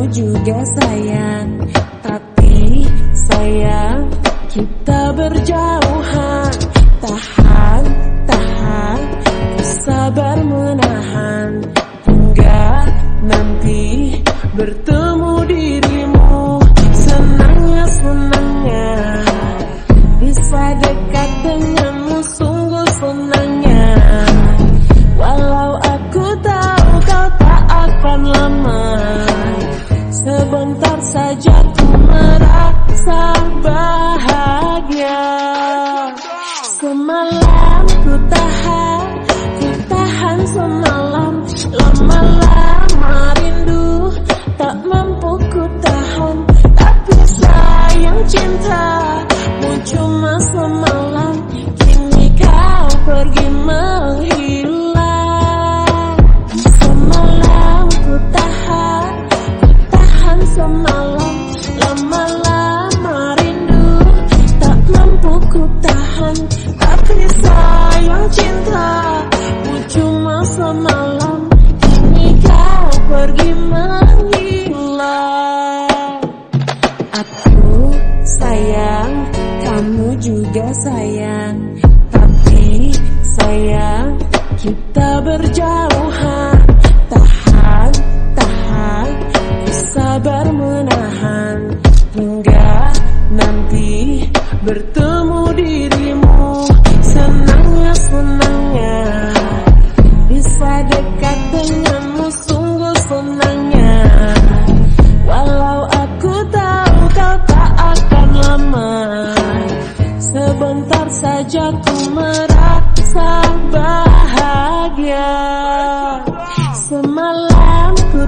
juga sayang, tapi sayang kita berjauhan. Tahan, tahan, sabar menahan hingga nanti bertemu dirimu. Senangnya, senangnya bisa dekat denganmu, sungguh senangnya. Walau aku tahu kau tak akan lama, sebentar saja ku merasa bahagia. Semalam ku tahan semalam, lama-lama rindu tak mampu ku tahan. Tapi sayang cintamu cuma semalam, kini kau pergi menghilang. Semalam ku tahan semalam, lama-lama rindu tak mampu ku tahan. Tapi sayang cintamu cuma semalam, kini kau pergi menghilang. Aku sayang, kamu juga sayang, tapi sayang kita berjauhan. Tahan, tahan, sabar menahan hingga nanti bertemu dirimu. Senangnya, senangnya bisa dekat denganmu, sungguh senangnya. Walau aku tahu kau tak akan lama, sebentar saja ku merasa bahagia. Semalam ku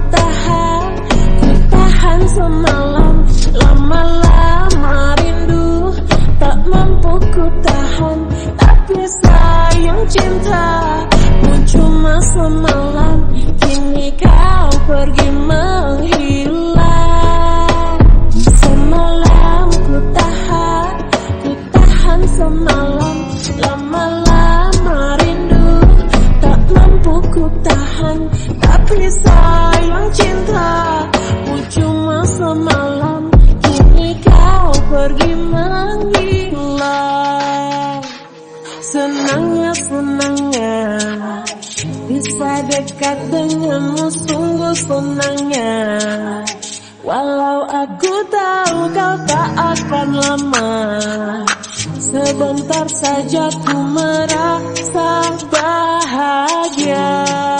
tahan semalam, lama-lama rindu tak mampu ku tahan. Tapi sayang cintamu cuma semalam, kini kau pergi menghilang. Semalam ku tahan semalam, lama-lama rindu tak mampu ku tahan. Tapi sayang cintamu cuma semalam, kini kau pergi menghilang. Senangnya, senangnya bisa dekat denganmu, sungguh senangnya. Walau aku tahu kau tak akan lama, sebentar saja ku merasa bahagia.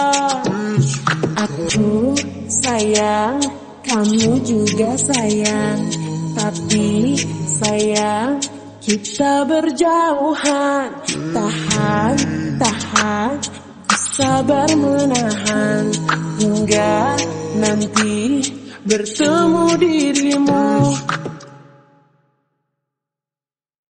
Aku sayang, kamu juga sayang, tapi sayang kita berjauhan. Tahan, tahan, sabar menahan hingga nanti bertemu dirimu.